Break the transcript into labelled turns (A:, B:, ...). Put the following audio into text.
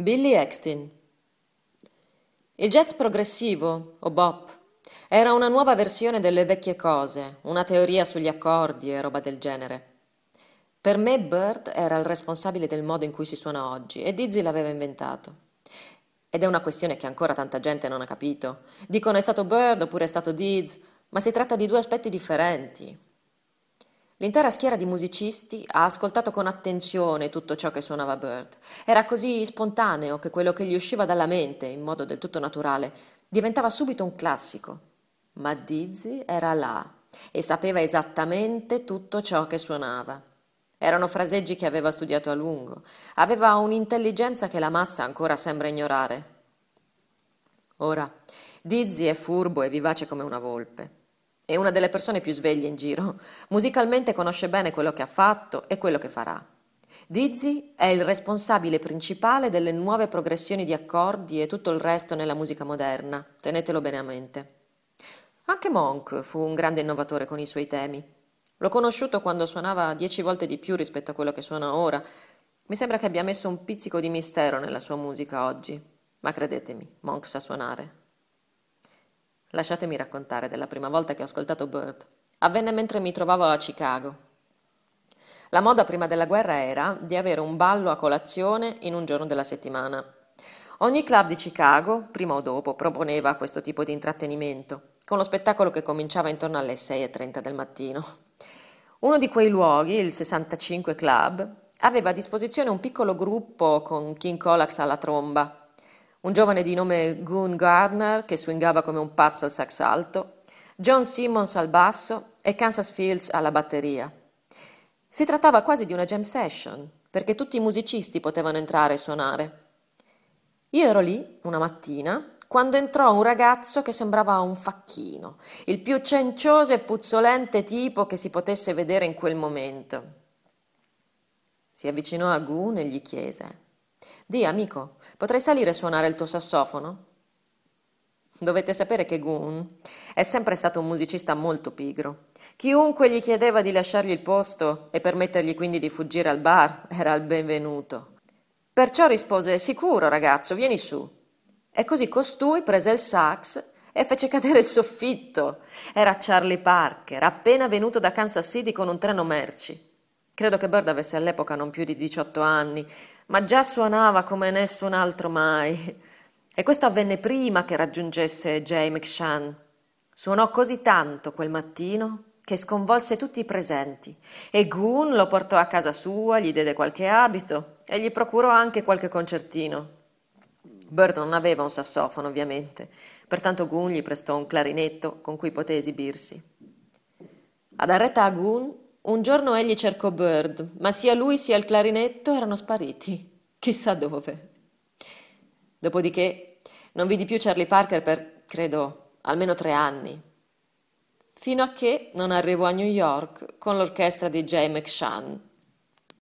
A: Billy Eckstine. Il jazz progressivo, o bop, era una nuova versione delle vecchie cose, una teoria sugli accordi e roba del genere. Per me Bird era il responsabile del modo in cui si suona oggi e Dizzy l'aveva inventato. Ed è una questione che ancora tanta gente non ha capito. Dicono è stato Bird oppure è stato Diz, ma si tratta di due aspetti differenti. L'intera schiera di musicisti ha ascoltato con attenzione tutto ciò che suonava Bird. Era così spontaneo che quello che gli usciva dalla mente, in modo del tutto naturale, diventava subito un classico. Ma Dizzy era là e sapeva esattamente tutto ciò che suonava. Erano fraseggi che aveva studiato a lungo. Aveva un'intelligenza che la massa ancora sembra ignorare. Ora, Dizzy è furbo e vivace come una volpe. È una delle persone più sveglie in giro. Musicalmente conosce bene quello che ha fatto e quello che farà. Dizzy è il responsabile principale delle nuove progressioni di accordi e tutto il resto nella musica moderna. Tenetelo bene a mente. Anche Monk fu un grande innovatore con i suoi temi. L'ho conosciuto quando suonava 10 volte di più rispetto a quello che suona ora. Mi sembra che abbia messo un pizzico di mistero nella sua musica oggi. Ma credetemi, Monk sa suonare. Lasciatemi raccontare della prima volta che ho ascoltato Bird. Avvenne mentre mi trovavo a Chicago. La moda prima della guerra era di avere un ballo a colazione in un giorno della settimana. Ogni club di Chicago, prima o dopo, proponeva questo tipo di intrattenimento, con lo spettacolo che cominciava intorno alle 6:30 del mattino. Uno di quei luoghi, il 65 Club, aveva a disposizione un piccolo gruppo con King Colax alla tromba, un giovane di nome Goon Gardner che swingava come un pazzo al sax alto, John Simmons al basso e Kansas Fields alla batteria. Si trattava quasi di una jam session, perché tutti i musicisti potevano entrare e suonare. Io ero lì, una mattina, quando entrò un ragazzo che sembrava un facchino, il più cencioso e puzzolente tipo che si potesse vedere in quel momento. Si avvicinò a Goon e gli chiese: «Dì, amico, potrei salire a suonare il tuo sassofono?» Dovete sapere che Goon è sempre stato un musicista molto pigro. Chiunque gli chiedeva di lasciargli il posto e permettergli quindi di fuggire al bar era il benvenuto. Perciò rispose: «Sicuro, ragazzo, vieni su». E così costui prese il sax e fece cadere il soffitto. Era Charlie Parker, appena venuto da Kansas City con un treno merci. Credo che Bird avesse all'epoca non più di 18 anni, ma già suonava come nessun altro mai. E questo avvenne prima che raggiungesse Jay McShann. Suonò così tanto quel mattino che sconvolse tutti i presenti e Goon lo portò a casa sua, gli diede qualche abito e gli procurò anche qualche concertino. Bird non aveva un sassofono, ovviamente, pertanto Goon gli prestò un clarinetto con cui poté esibirsi. A dar retta a Goon, un giorno egli cercò Bird, ma sia lui sia il clarinetto erano spariti, chissà dove. Dopodiché non vidi più Charlie Parker per, credo, almeno 3 anni, fino a che non arrivò a New York con l'orchestra di Jay McShann.